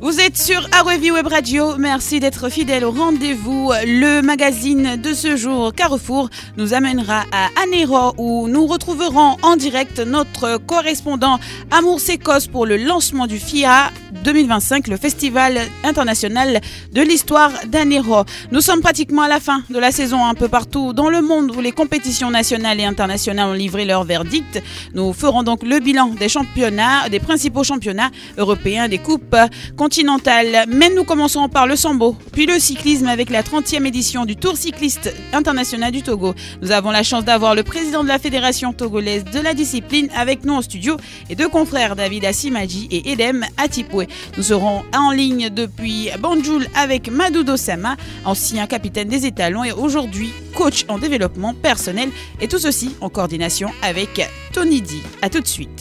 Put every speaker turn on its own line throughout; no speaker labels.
Vous êtes sur Arevi Web Radio, merci d'être fidèle au rendez-vous. Le magazine de ce jour, Carrefour, nous amènera à Anéro où nous retrouverons en direct notre correspondant Amour Sécosse pour le lancement du FIA 2025, le Festival international de l'histoire d'Anéro. Nous sommes pratiquement à la fin de la saison un peu partout dans le monde où les compétitions nationales et internationales ont livré leur verdict. Nous ferons donc le bilan des championnats, des principaux championnats européens, des coupes continentales. Mais nous commencerons par le sambo, puis le cyclisme avec la 30e édition du Tour cycliste international du Togo. Nous avons la chance d'avoir le président de la Fédération togolaise de la discipline avec nous en studio et deux confrères, David Assimadji et Edem Atipoué. Nous serons en ligne depuis Banjul avec Madoudo Sama, ancien capitaine des étalons et aujourd'hui coach en développement personnel, et tout ceci en coordination avec Tony D. À tout de suite.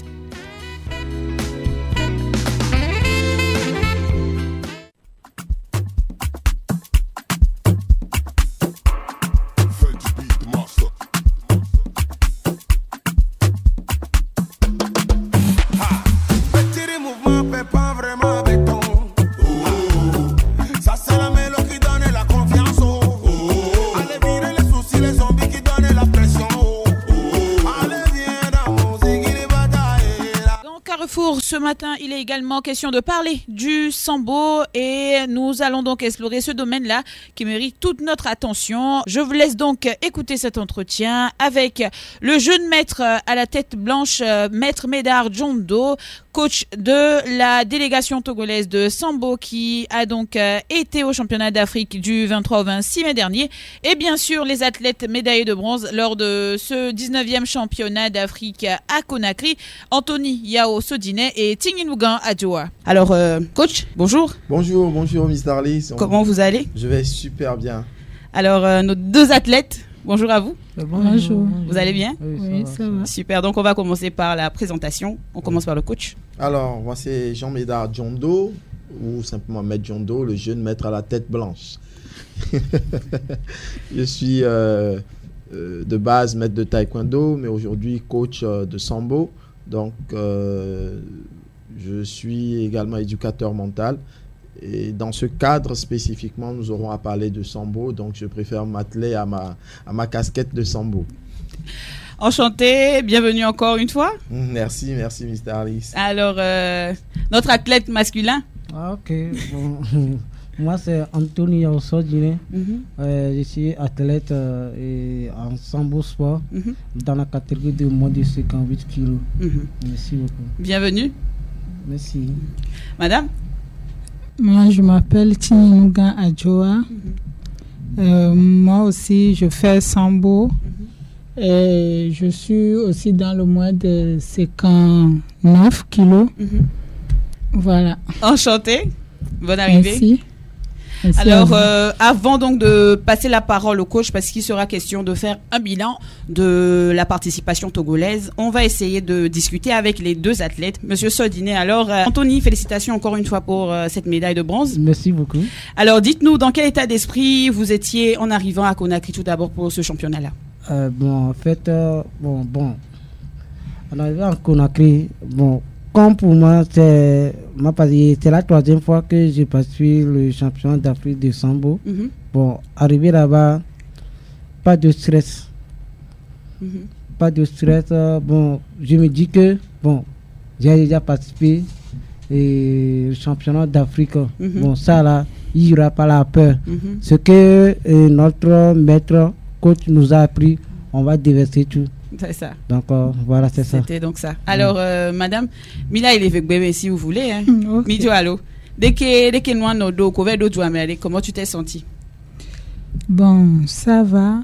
Ce matin, il est également question de parler du sambo et nous allons donc explorer ce domaine-là qui mérite toute notre attention. Je vous laisse donc écouter cet entretien avec le jeune maître à la tête blanche, maître Médard Djondo, coach de la délégation togolaise de sambo qui a donc été au championnat d'Afrique du 23 au 26 mai dernier, et bien sûr les athlètes médaillés de bronze lors de ce 19e championnat d'Afrique à Conakry, Anthony Yao Sodinet et Tinginougan Adjoa. Alors coach, bonjour.
Bonjour Miss Darlis.
Comment vous allez?
Je vais super bien.
Alors nos deux athlètes, bonjour à vous.
Bonjour.
Vous allez bien?
Oui, ça va.
Super, donc on va commencer par la présentation. On commence par le coach.
Alors, moi c'est Jean Médard Djondo, ou simplement Maître Djondo, le jeune maître à la tête blanche. Je suis de base maître de taekwondo, mais aujourd'hui coach de sambo. Donc, je suis également éducateur mental. Et dans ce cadre spécifiquement, nous aurons à parler de sambo. Donc, je préfère m'atteler à ma casquette de sambo.
Enchanté, bienvenue encore une fois.
Merci Mr. Alice. Alors,
notre athlète masculin.
Ok, bon. Moi, c'est Anthony Sodine. Je suis athlète en sambo sport dans la catégorie de moins de 58 kilos. Merci beaucoup.
Bienvenue.
Merci.
Madame?
Moi, je m'appelle Tinginougan Adjoa. Moi aussi, je fais sambo. Et je suis aussi dans le moins de 59 kilos. Voilà.
Enchantée. Bonne arrivée.
Merci.
Alors, avant donc de passer la parole au coach, parce qu'il sera question de faire un bilan de la participation togolaise, on va essayer de discuter avec les deux athlètes. Monsieur Sodinet, alors, Anthony, félicitations encore une fois pour cette médaille de bronze.
Merci beaucoup.
Alors, dites-nous, dans quel état d'esprit vous étiez en arrivant à Conakry tout d'abord pour ce championnat-là?
En fait, en arrivant à Conakry, comme pour moi, c'est la troisième fois que je participe le championnat d'Afrique de sambo. Arrivé là-bas, pas de stress. Pas de stress. Je me dis que, j'ai déjà participé au championnat d'Afrique. Ça là, il n'y aura pas la peur. Ce que notre maître, coach nous a appris, on va déverser tout.
C'est ça.
Donc voilà, c'est ça.
C'était donc ça. Alors, madame, Mila, il est avec bébé si vous voulez. Hein.
Okay.
Midio, allô. Dès que nous avons nos couvert d'autres joueurs, comment tu t'es senti?
Bon, ça va.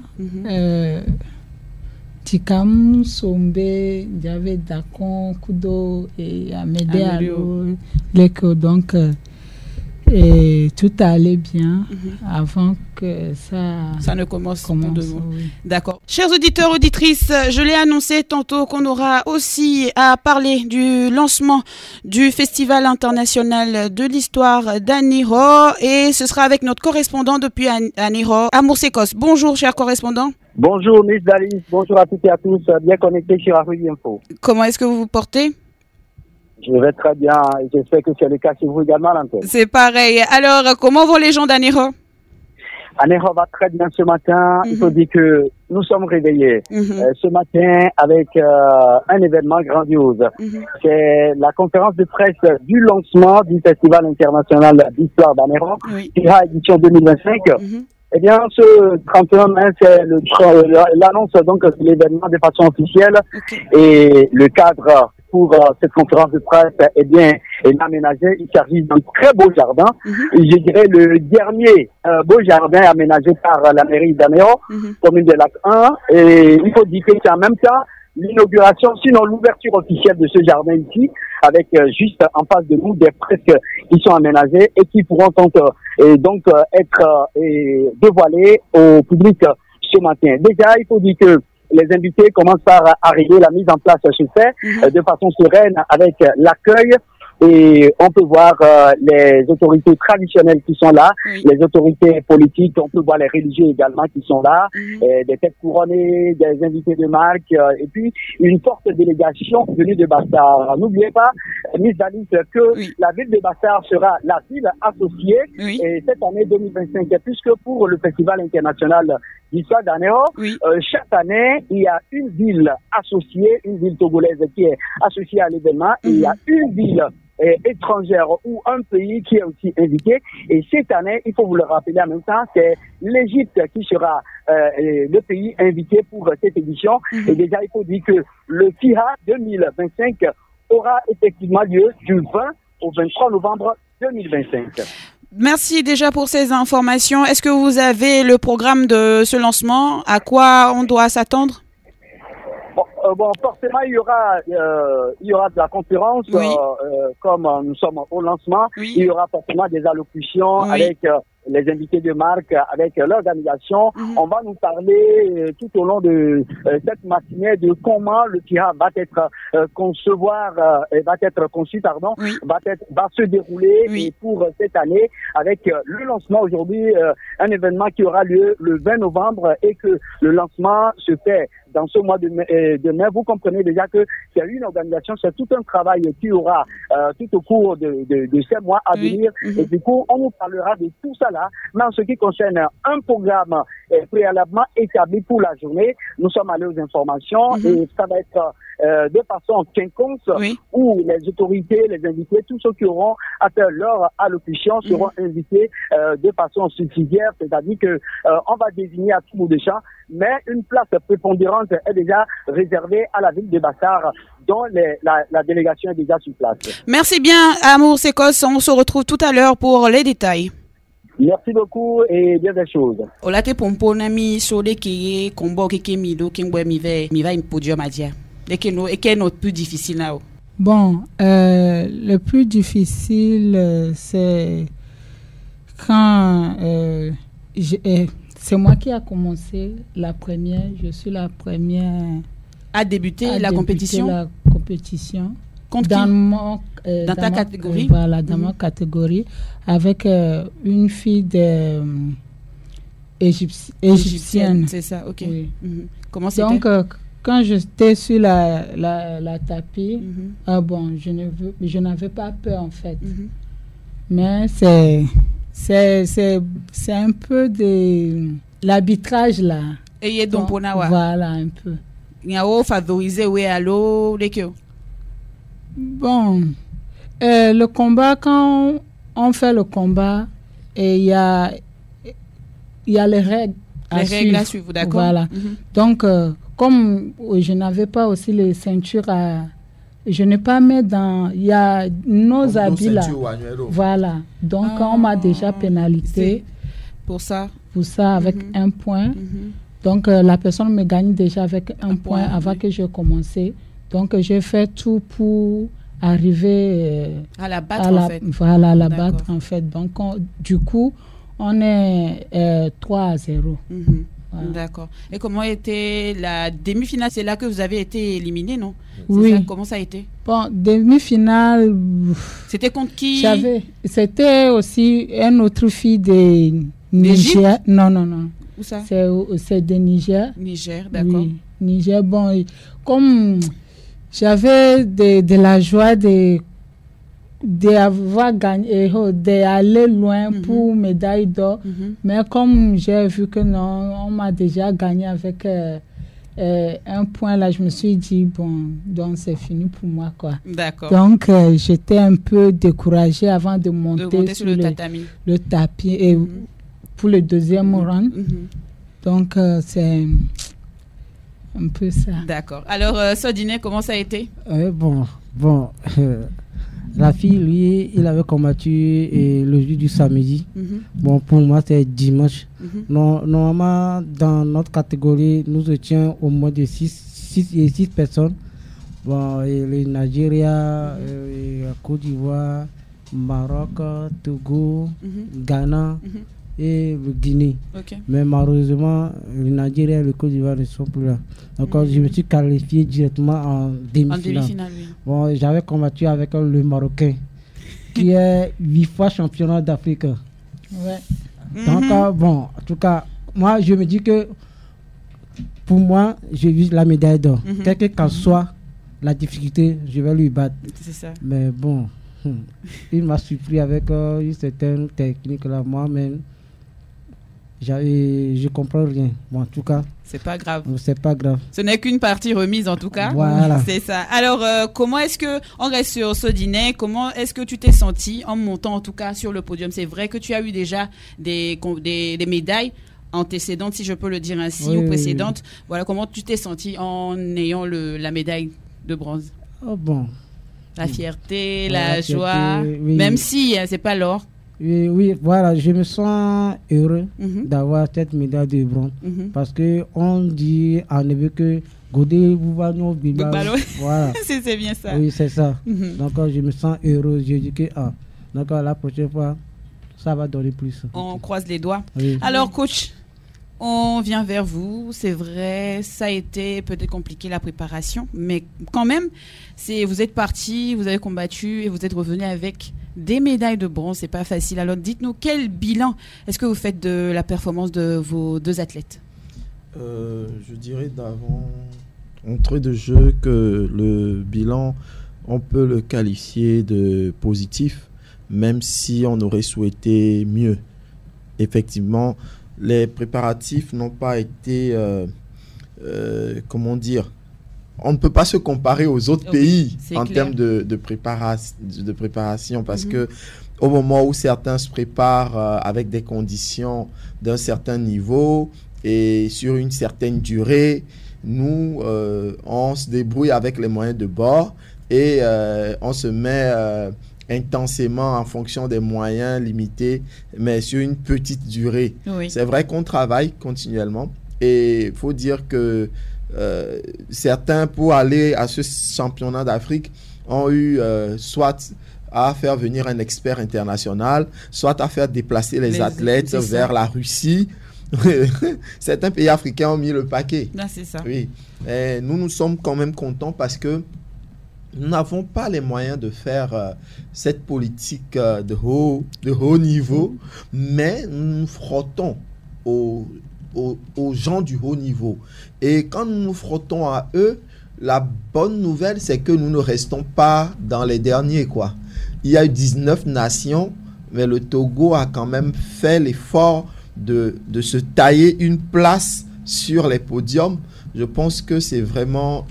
Tikam, Sombe, j'avais Dakon, Kudo et Amédée Allo. Donc, et tout allait bien avant que ça
ne commence.
Oui.
D'accord. Chers auditeurs, auditrices, je l'ai annoncé tantôt qu'on aura aussi à parler du lancement du Festival international de l'histoire d'Anéro et ce sera avec notre correspondant depuis Anéro, Amour Sécosse. Bonjour, cher correspondant.
Bonjour, Miss Dalis. Bonjour à toutes et à tous. Bien connectés sur Arevi Info.
Comment est-ce que vous vous portez?
Je vais très bien. J'espère que c'est le cas chez vous également, l'antenne.
C'est pareil. Alors, comment vont les gens d'Anéro?
Anéro va très bien ce matin. Il faut dire que nous sommes réveillés ce matin avec un événement grandiose. C'est la conférence de presse du lancement du Festival international d'histoire d'Anéro, TIHA édition 2025. Eh bien, ce 31 mai, c'est l'annonce donc de l'événement de façon officielle et le cadre pour cette conférence de presse est aménagé. Il s'agit d'un très beau jardin. Et je dirais le dernier beau jardin aménagé par la mairie d'Anéro, commune de Lac 1. Et il faut dire que c'est en même temps l'inauguration, sinon l'ouverture officielle de ce jardin ici, avec juste en face de nous des fresques qui sont aménagées et qui pourront donc être dévoilées au public ce matin. Déjà, il faut dire que les invités commencent par arriver, la mise en place se fait de façon sereine avec l'accueil. Et on peut voir les autorités traditionnelles qui sont là, les autorités politiques, on peut voir les religieux également qui sont là, des têtes couronnées, des invités de marque, et puis une forte délégation venue de Bastard. N'oubliez pas, Miss Alice, que la ville de Bastard sera la ville associée et cette année 2025, puisque pour le Festival international d'histoire d'Anéro, chaque année, il y a une ville associée, une ville togolaise qui est associée à l'événement, il y a une ville étrangère ou un pays qui est aussi invité. Et cette année, il faut vous le rappeler en même temps, c'est l'Égypte qui sera le pays invité pour cette édition. Et déjà, il faut dire que le TIHA 2025 aura effectivement lieu du 20 au 23 novembre 2025.
Merci déjà pour ces informations. Est-ce que vous avez le programme de ce lancement? À quoi on doit s'attendre?
Bon, forcément, il y aura de la conférence, comme nous sommes au lancement. Il y aura forcément des allocutions avec les invités de marque, avec l'organisation. On va nous parler tout au long de cette matinée de comment le TIHA va être conçu, va se dérouler et pour cette année avec le lancement aujourd'hui, un événement qui aura lieu le 20 novembre et que le lancement se fait dans ce mois de mai. Vous comprenez déjà que c'est une organisation, c'est tout un travail qui aura tout au cours de ces mois à venir. Et du coup, on nous parlera de tout ça là. Mais en ce qui concerne un programme préalablement établi pour la journée, nous sommes allés aux informations et ça va être de façon quinconce où les autorités, les invités, tous ceux qui auront à faire leur allocution seront invités de façon subsidiaire, c'est-à-dire que on va désigner à tout bout de champ, mais une place prépondérante est déjà réservée à la ville de Bastard, dont la délégation est déjà sur place.
Merci bien, Amour Sekos. On se retrouve tout à l'heure pour les détails.
Merci beaucoup et bien des choses.
Olate pompo nami sode ki kombo keke mido kimbo mi va une podium à dire. Et quel est notre plus difficile là?
Bon, le plus difficile c'est quand c'est moi qui a commencé la première. Je suis la première
à débuter la compétition.
Contre
dans ta catégorie.
Voilà, dans ma catégorie, avec une fille égyptienne.
C'est ça, ok.
Oui.
Comment c'était?
Donc, quand j'étais sur la tapis, je n'avais pas peur en fait. Mais c'est un peu de l'arbitrage là.
Et donc,
voilà, un peu.
Il y a favorisé
Bon, le combat, quand on fait le combat, il y a les règles
à suivre, d'accord.
Voilà. Donc, comme je n'avais pas aussi les ceintures je n'ai pas mis dans... Il y a nos habits là. Voilà. Donc, on m'a déjà pénalisé.
Pour ça,
avec un point. Donc, la personne me gagne déjà avec un point avant que je commence. Donc, j'ai fait tout pour arriver
à la battre, en fait.
Voilà, à la battre, en fait. Donc, du coup, on est 3-0.
Voilà. D'accord. Et comment était la demi-finale? C'est là que vous avez été éliminé, non?
Oui.
Ça, comment ça a été?
Bon, demi-finale...
C'était contre qui?
C'était aussi une autre fille de Niger. Non.
Où ça?
C'est de Niger.
Niger, d'accord. Oui,
Niger, bon, comme j'avais de la joie de d'avoir gagné, d'aller loin pour médaille d'or. Mais comme j'ai vu que non, on m'a déjà gagné avec un point, là, je me suis dit, bon, donc c'est fini pour moi, quoi.
D'accord.
Donc, j'étais un peu découragée avant de monter
sur le tatami.
Le tapis et pour le deuxième round. Donc, c'est un peu ça.
D'accord. Alors, Sodine, comment ça a été?
La fille, lui, il avait combattu le jour du samedi. Bon, pour moi, c'est dimanche. Normalement, dans notre catégorie, nous étions au moins de 6 personnes. Bon, et le Nigeria, Côte d'Ivoire, Maroc, Togo, Ghana et le Guinée. Mais malheureusement, le Nigeria et le Côte d'Ivoire ne sont plus là. Donc, je me suis qualifié directement en demi-finale.
Oui.
Bon, j'avais combattu avec le Marocain, qui est 8 fois championnat d'Afrique.
Ouais.
Donc, bon, en tout cas, moi, je me dis que pour moi, je vise la médaille d'or. Quelle qu'en soit la difficulté, je vais lui battre.
C'est ça.
Mais bon, il m'a surpris avec une certaine technique là, moi-même. Je comprends rien. Bon, en tout cas,
c'est pas grave.
C'est pas grave.
Ce n'est qu'une partie remise en tout cas.
Voilà.
C'est ça. Alors, comment est-ce que, on reste sur Sodine, comment est-ce que tu t'es senti en montant en tout cas sur le podium? C'est vrai que tu as eu déjà des médailles antécédentes, si je peux le dire ainsi, ou précédentes. Voilà, comment tu t'es senti en ayant la médaille de bronze?
Oh bon.
La fierté, la joie, même si c'est pas l'or.
Oui, voilà, je me sens heureux d'avoir cette médaille de bronze parce que on dit en hébreu que Godé Boubano Bibalo. Voilà.
C'est bien ça.
Oui, c'est ça. Donc je me sens heureux. Je dis que donc la prochaine fois, ça va donner plus.
On croise les doigts.
Oui.
Alors, coach, on vient vers vous. C'est vrai, ça a été peut-être compliqué la préparation, mais quand même, vous êtes parti, vous avez combattu et vous êtes revenu avec des médailles de bronze. C'est pas facile. Alors, dites-nous quel bilan est-ce que vous faites de la performance de vos deux athlètes?
Je dirais d'avant entrée de jeu que le bilan, on peut le qualifier de positif, même si on aurait souhaité mieux. Effectivement, les préparatifs n'ont pas été, comment dire, on ne peut pas se comparer aux autres pays en termes de préparation parce que au moment où certains se préparent avec des conditions d'un certain niveau et sur une certaine durée, nous, on se débrouille avec les moyens de bord et on se met intensément en fonction des moyens limités, mais sur une petite durée. Oui. C'est vrai qu'on travaille continuellement et il faut dire que certains, pour aller à ce championnat d'Afrique, ont eu soit à faire venir un expert international, soit à faire déplacer les athlètes vers la Russie. Certains pays africains ont mis le paquet.
Là, c'est ça.
Oui. Et nous sommes quand même contents parce que nous n'avons pas les moyens de faire cette politique de haut niveau, mais nous nous frottons aux gens du haut niveau. Et quand nous nous frottons à eux, la bonne nouvelle, c'est que nous ne restons pas dans les derniers, quoi. Il y a eu 19 nations, mais le Togo a quand même fait l'effort de se tailler une place sur les podiums. Je pense que c'est vraiment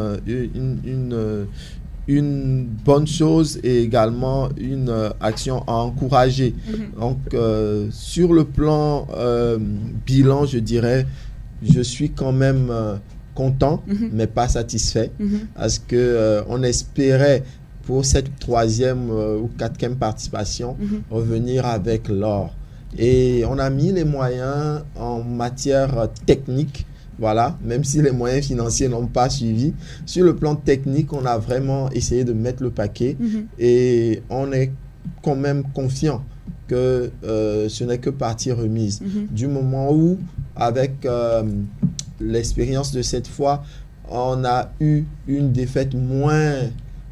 une bonne chose et également une action à encourager. Donc, sur le plan bilan, je dirais, je suis quand même content, mais pas satisfait, parce que on espérait pour cette 3e ou 4e participation revenir avec l'or. Et on a mis les moyens en matière technique. Voilà, même si les moyens financiers n'ont pas suivi. Sur le plan technique, on a vraiment essayé de mettre le paquet et on est quand même confiant que ce n'est que partie remise. Du moment où, avec l'expérience de cette fois, on a eu une défaite moins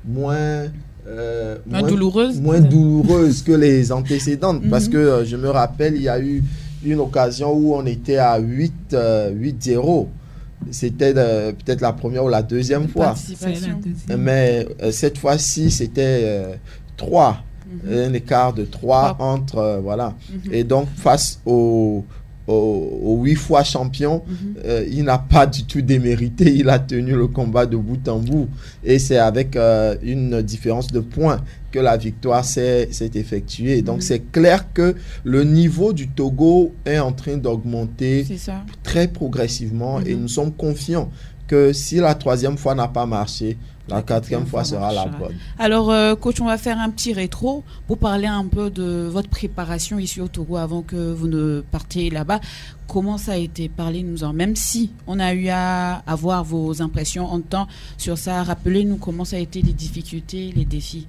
douloureuse que les antécédentes. Parce que je me rappelle, il y a eu une occasion où on était à 8-0. C'était peut-être la première ou la deuxième fois. Mais cette fois-ci, c'était 3. Un écart de 3 entre... voilà. Et donc, face au 8 fois champion, il n'a pas du tout démérité. Il a tenu le combat de bout en bout. Et c'est avec une différence de points que la victoire s'est effectuée. Donc, c'est clair que le niveau du Togo est en train d'augmenter très progressivement. Et nous sommes confiants que si la 3e fois n'a pas marché, la 4e fois sera la bonne.
Alors, coach, on va faire un petit rétro pour parler un peu de votre préparation ici au Togo avant que vous ne partiez là-bas. Comment ça a été? Parlez-nous-en. Même si on a eu à avoir vos impressions en temps sur ça, rappelez-nous comment ça a été, les difficultés, les défis.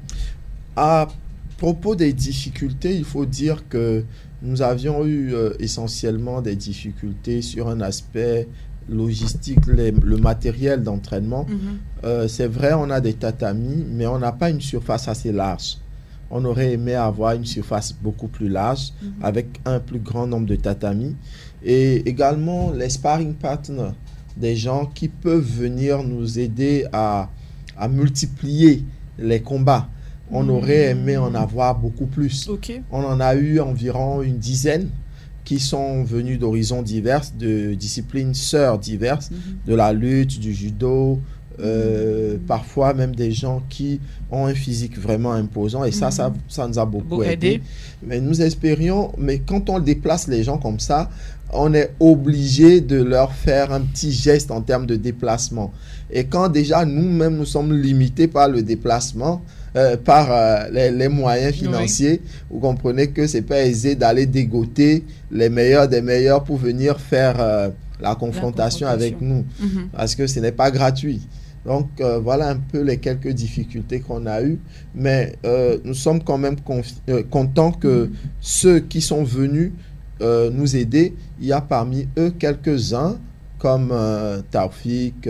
À propos des difficultés, il faut dire que nous avions eu essentiellement des difficultés sur un aspect logistique, le matériel d'entraînement. C'est vrai, on a des tatamis, mais on n'a pas une surface assez large. On aurait aimé avoir une surface beaucoup plus large avec un plus grand nombre de tatamis. Et également les sparring partners, des gens qui peuvent venir nous aider à multiplier les combats. On aurait aimé en avoir beaucoup plus. On en a eu environ une dizaine qui sont venus d'horizons divers, de disciplines sœurs diverses, de la lutte, du judo, parfois même des gens qui ont un physique vraiment imposant. Et ça nous a beaucoup aidé. Mais nous espérions, mais quand on déplace les gens comme ça, on est obligé de leur faire un petit geste en termes de déplacement. Et quand déjà nous-mêmes, nous sommes limités par le déplacement, par les moyens financiers, vous comprenez que c'est pas aisé d'aller dégoter les meilleurs des meilleurs pour venir faire la confrontation avec nous, parce que ce n'est pas gratuit. Donc voilà un peu les quelques difficultés qu'on a eues, mais nous sommes quand même contents que ceux qui sont venus nous aider, il y a parmi eux quelques-uns comme Taoufik,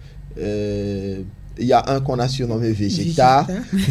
il y a un qu'on a surnommé Végéta.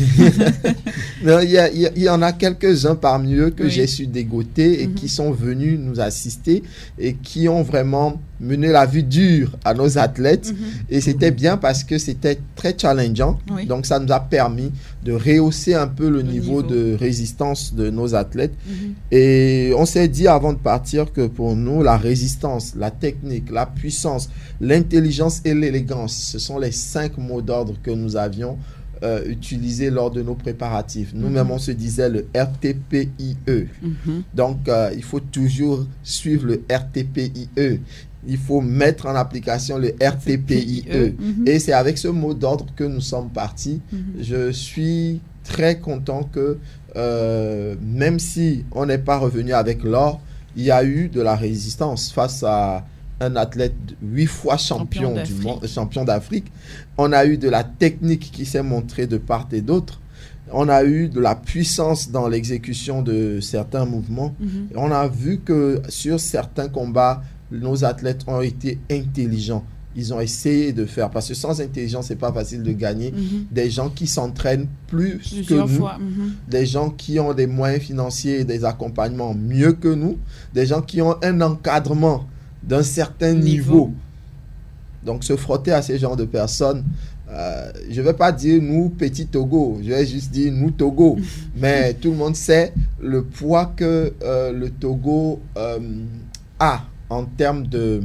Il y en a quelques-uns parmi eux que j'ai su dégoter et qui sont venus nous assister et qui ont vraiment mené la vie dure à nos athlètes. Et c'était bien parce que c'était très challengeant. Donc, ça nous a permis de rehausser un peu le niveau de résistance de nos athlètes. Et on s'est dit avant de partir que pour nous, la résistance, la technique, la puissance, l'intelligence et l'élégance, ce sont les 5 mots d'ordre que nous avions utilisés lors de nos préparatifs. Nous-mêmes, on se disait le RTPIE. Donc, il faut toujours suivre le RTPIE. Il faut mettre en application le RTPIE. Et c'est avec ce mot d'ordre que nous sommes partis. Je suis très content que, même si on n'est pas revenu avec l'or, il y a eu de la résistance face à un athlète 8 fois champion d'Afrique. On a eu de la technique qui s'est montrée de part et d'autre. On a eu de la puissance dans l'exécution de certains mouvements. Et on a vu que sur certains combats, nos athlètes ont été intelligents. Ils ont essayé de faire, parce que sans intelligence, c'est pas facile de gagner. Des gens qui s'entraînent plus que nous, des gens qui ont des moyens financiers et des accompagnements mieux que nous, des gens qui ont un encadrement d'un certain niveau. Donc, se frotter à ces genres de personnes, je ne vais pas dire nous, petit Togo, je vais juste dire nous, Togo. Mais tout le monde sait le poids que le Togo a en termes de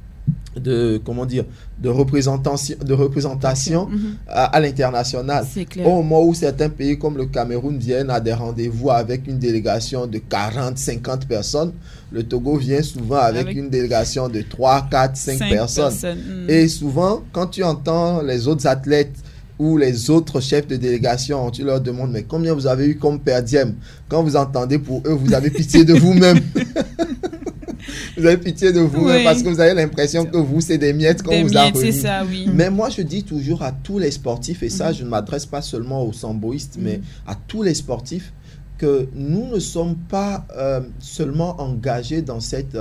représentation à l'international. Au moment où certains pays comme le Cameroun viennent à des rendez-vous avec une délégation de 40, 50 personnes, le Togo vient souvent avec une délégation de 3, 4, 5 personnes. Et souvent, quand tu entends les autres athlètes ou les autres chefs de délégation, tu leur demandes, mais combien vous avez eu comme per diem? Quand vous entendez pour eux, vous avez pitié de vous-même. Vous avez pitié de vous parce que vous avez l'impression que vous, c'est des miettes qu'on vous a remis. Mais moi, je dis toujours à tous les sportifs, et ça, je ne m'adresse pas seulement aux samboïstes, mais à tous les sportifs, que nous ne sommes pas seulement engagés dans cette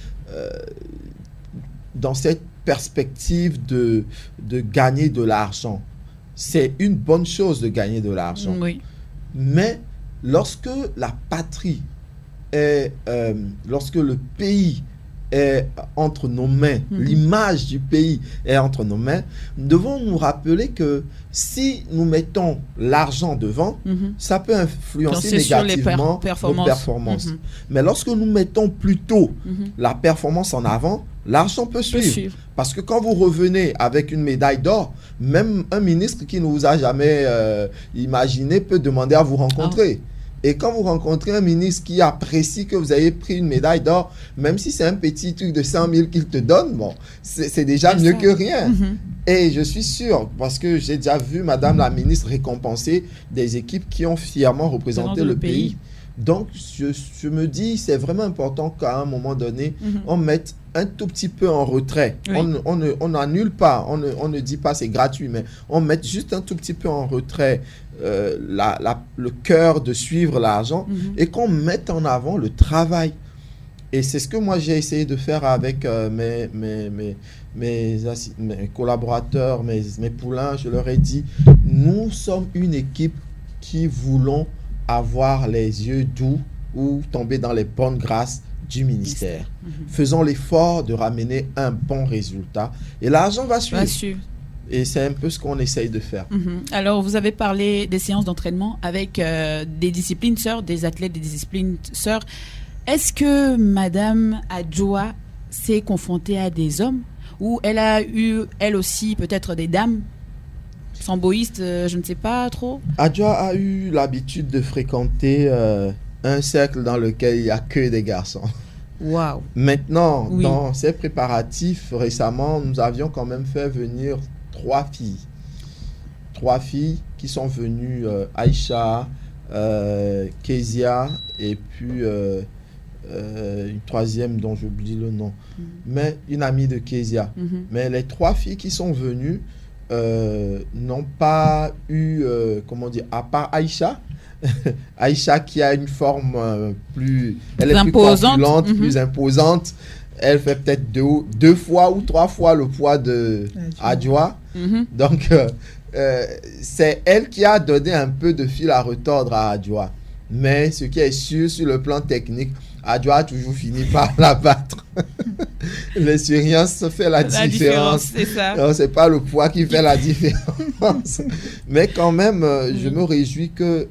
perspective de gagner de l'argent. C'est une bonne chose de gagner de l'argent. Mais lorsque la patrie lorsque le pays est entre nos mains, l'image du pays est entre nos mains, nous devons nous rappeler que si nous mettons l'argent devant, ça peut influencer négativement nos performances. Mais lorsque nous mettons plutôt la performance en avant, l'argent peut suivre. Parce que quand vous revenez avec une médaille d'or, même un ministre qui ne vous a jamais imaginé peut demander à vous rencontrer. Et quand vous rencontrez un ministre qui apprécie que vous ayez pris une médaille d'or, même si c'est un petit truc de 100 000 qu'il te donne, bon, c'est déjà mieux que rien. Et je suis sûr, parce que j'ai déjà vu Madame la ministre récompenser des équipes qui ont fièrement représenté le pays. Donc, je me dis, c'est vraiment important qu'à un moment donné, on mette un tout petit peu en retrait. On n'annule pas, on ne dit pas c'est gratuit, mais on met juste un tout petit peu en retrait le cœur de suivre l'argent et qu'on mette en avant le travail. Et c'est ce que moi j'ai essayé de faire avec mes collaborateurs, mes poulains. Je leur ai dit, nous sommes une équipe qui voulons avoir les yeux doux ou tomber dans les bonnes grâces du ministère. Faisons l'effort de ramener un bon résultat et l'argent va suivre. Et c'est un peu ce qu'on essaye de faire.
Alors, vous avez parlé des séances d'entraînement avec des disciplines sœurs, des athlètes des disciplines sœurs. Est-ce que Madame Adjoa s'est confrontée à des hommes ou elle a eu, elle aussi, peut-être des dames samboïstes, je ne sais pas trop?
Adjoa a eu l'habitude de fréquenter un cercle dans lequel il n'y a que des garçons.
Wow.
Maintenant, dans ces préparatifs, récemment, nous avions quand même fait venir 3 filles. 3 filles qui sont venues, Aïcha, Kezia et puis une troisième dont j'oublie le nom. Mais une amie de Kezia. Mais les 3 filles qui sont venues n'ont pas eu, comment dire, à part Aïcha, Aïcha qui a une forme plus, elle est plus corpulente, plus imposante. Elle fait peut-être 2 fois ou 3 fois le poids de Adjoa. Donc, c'est elle qui a donné un peu de fil à retordre à Adjoa. Mais ce qui est sûr, sur le plan technique, Adjoa a toujours fini par la battre. L'expérience fait la différence.
C'est ça.
C'est pas le poids qui fait la différence. Mais quand même, je me réjouis que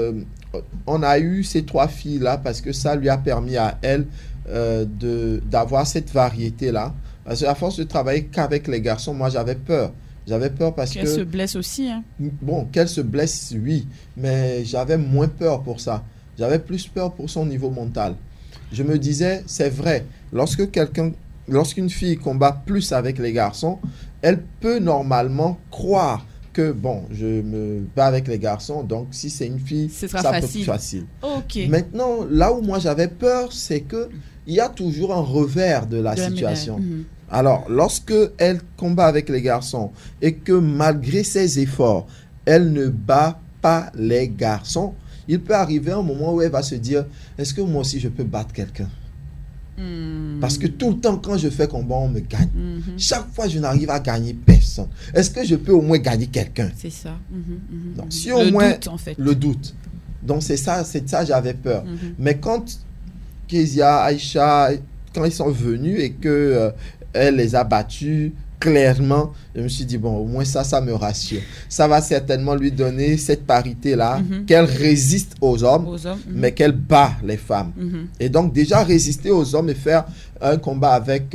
on a eu ces 3 filles-là parce que ça lui a permis à elle d'avoir cette variété-là. Parce qu'à force de travailler qu'avec les garçons, moi j'avais peur. J'avais peur parce
qu'elle se blesse aussi. Hein.
Bon, qu'elle se blesse, oui. Mais j'avais moins peur pour ça. J'avais plus peur pour son niveau mental. Je me disais, c'est vrai, lorsqu'une fille combat plus avec les garçons, elle peut normalement croire que, bon, je me bats avec les garçons, donc si c'est une fille, ça peut être facile.
Okay.
Maintenant, là où moi j'avais peur, c'est qu'il y a toujours un revers de la situation. Alors, lorsque elle combat avec les garçons et que malgré ses efforts, elle ne bat pas les garçons, il peut arriver un moment où elle va se dire, est-ce que moi aussi je peux battre quelqu'un? Parce que tout le temps, quand je fais combat, on me gagne. Chaque fois, je n'arrive à gagner personne. Est-ce que je peux au moins gagner quelqu'un?
C'est ça.
Donc, si au moins, doute, en fait. Le doute. Donc, c'est ça, j'avais peur. Mais quand Kezia, Aïcha, quand ils sont venus et que elle les a battus clairement, je me suis dit, bon, au moins ça me rassure. Ça va certainement lui donner cette parité-là, qu'elle résiste aux hommes, mais qu'elle bat les femmes. Et donc, déjà résister aux hommes et faire un combat avec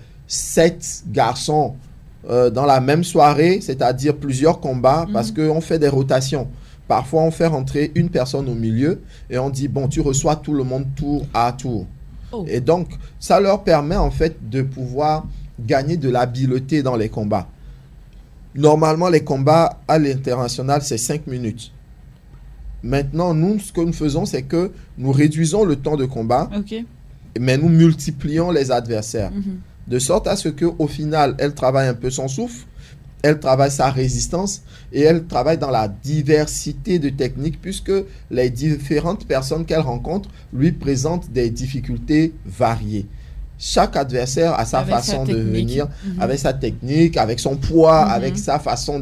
7 garçons dans la même soirée, c'est-à-dire plusieurs combats, parce qu'on fait des rotations. Parfois, on fait rentrer une personne au milieu et on dit, bon, tu reçois tout le monde tour à tour. Et donc, ça leur permet en fait de pouvoir gagner de l'habileté dans les combats. Normalement, les combats à l'international, c'est 5 minutes. Maintenant, nous, ce que nous faisons, c'est que nous réduisons le temps de combat, mais nous multiplions les adversaires. De sorte à ce qu'au final, elle travaille un peu son souffle, elle travaille sa résistance et elle travaille dans la diversité de techniques puisque les différentes personnes qu'elle rencontre lui présentent des difficultés variées. Chaque adversaire a sa façon de venir, avec sa technique, avec son poids, avec sa façon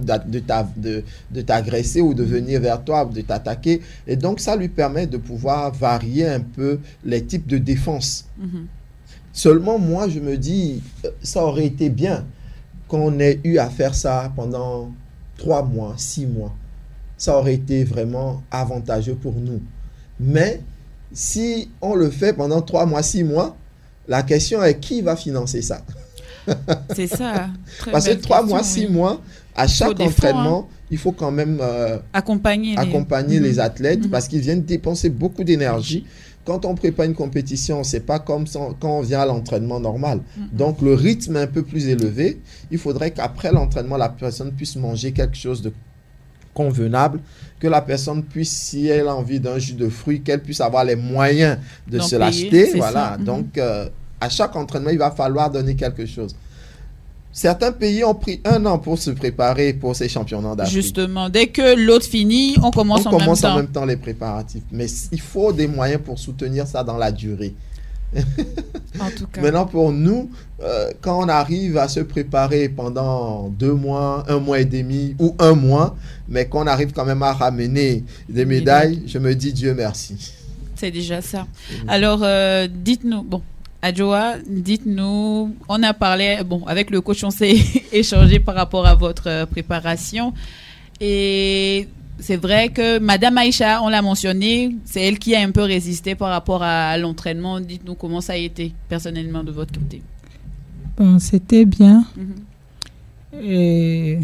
de t'agresser ou de venir vers toi, ou de t'attaquer. Et donc, ça lui permet de pouvoir varier un peu les types de défense. Seulement, moi, je me dis, ça aurait été bien qu'on ait eu à faire ça pendant 3 mois, 6 mois. Ça aurait été vraiment avantageux pour nous. Mais si on le fait pendant 3 mois, 6 mois, la question est qui va financer ça?
C'est ça.
Parce que 3 mois, 6 mois, à chaque entraînement, il faut quand même accompagner les athlètes parce qu'ils viennent dépenser beaucoup d'énergie. Quand on prépare une compétition, c'est pas comme quand on vient à l'entraînement normal. Donc, le rythme est un peu plus élevé. Il faudrait qu'après l'entraînement, la personne puisse manger quelque chose de convenable, que la personne puisse, si elle a envie d'un jus de fruits, qu'elle puisse avoir les moyens de se l'acheter. Voilà. Donc, à chaque entraînement, il va falloir donner quelque chose. Certains pays ont pris 1 an pour se préparer pour ces championnats d'Afrique.
Justement, dès que l'autre finit, on commence en même temps
les préparatifs. Mais il faut des moyens pour soutenir ça dans la durée.
En tout cas.
Maintenant, pour nous, quand on arrive à se préparer pendant 2 mois, 1 mois et demi ou 1 mois, mais qu'on arrive quand même à ramener des médailles, je me dis Dieu merci.
C'est déjà ça. Alors, dites-nous, Adjoa, dites-nous, on a parlé, avec le coach, on s'est échangé par rapport à votre préparation. Et c'est vrai que Madame Aïcha, on l'a mentionné, c'est elle qui a un peu résisté par rapport à l'entraînement. Dites-nous comment ça a été personnellement de votre côté.
C'était bien. Et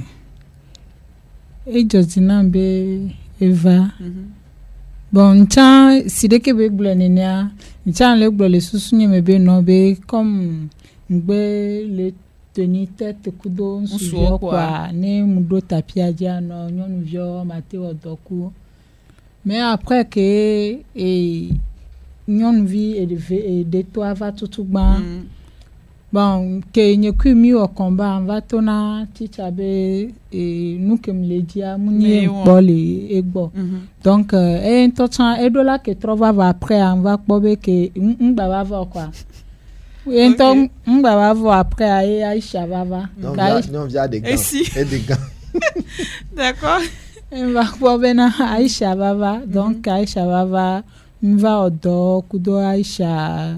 Josinambe, Eva. Ncha sideke be gblonenia ncha le gblole susunye me be no be comme ngbe le tenir tête kudo nsuyo kwa ne mudo tapia dia no nyonuvio mate odoku mais après que nyonuvi et de toi va tout gban que nyeku mi au combat va tona tichabe et nous comme les dia muni bol et egbo donc un temps et de là que trouva va après on va bobe que va voir quoi un temps va voir après Aïcha va
non via des gants et des gants
d'accord
on va bobe na Aïcha va donc Aïcha va odo kudo Aïcha